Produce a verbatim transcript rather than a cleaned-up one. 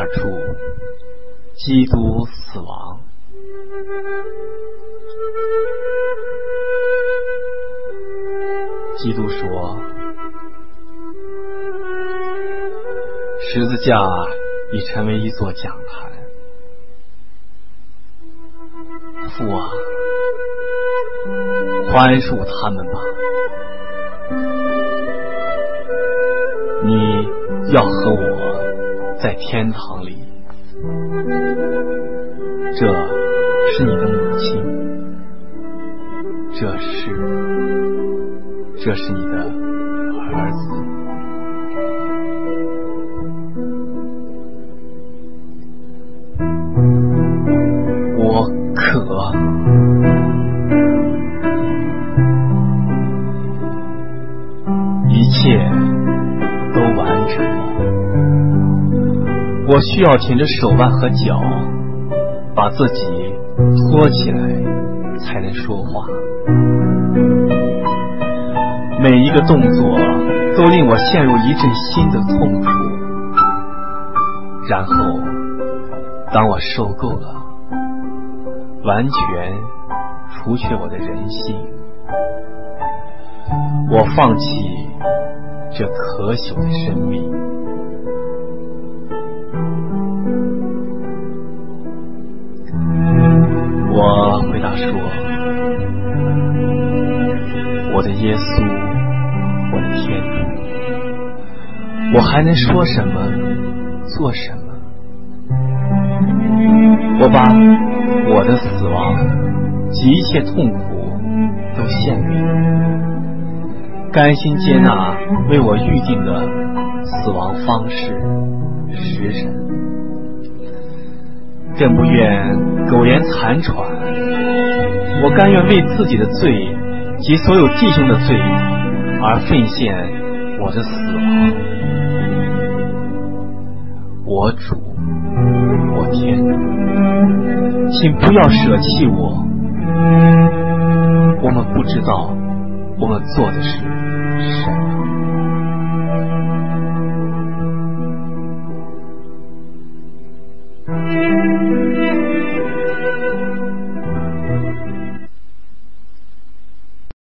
处，基督死亡。基督说，十字架已成为一座讲坛。父啊，宽恕他们吧，你要和我在天堂里。这是你的母亲，这是这是你的儿子。我渴，一切都完成了。我需要挺着手腕和脚，把自己托起来，才能说话。每一个动作都令我陷入一阵新的痛楚。然后，当我受够了，完全除却我的人性，我放弃这可朽的生命。我回答说，我的耶稣，我的天主，我还能说什么，做什么？我把我的死亡及一切痛苦都献给你，甘心接纳为我预定的死亡方式、时辰，更不愿苟延残喘。我甘愿为自己的罪及所有弟兄的罪而奉献我的死亡。我主，我天主，请不要舍弃我。我们不知道我们做的事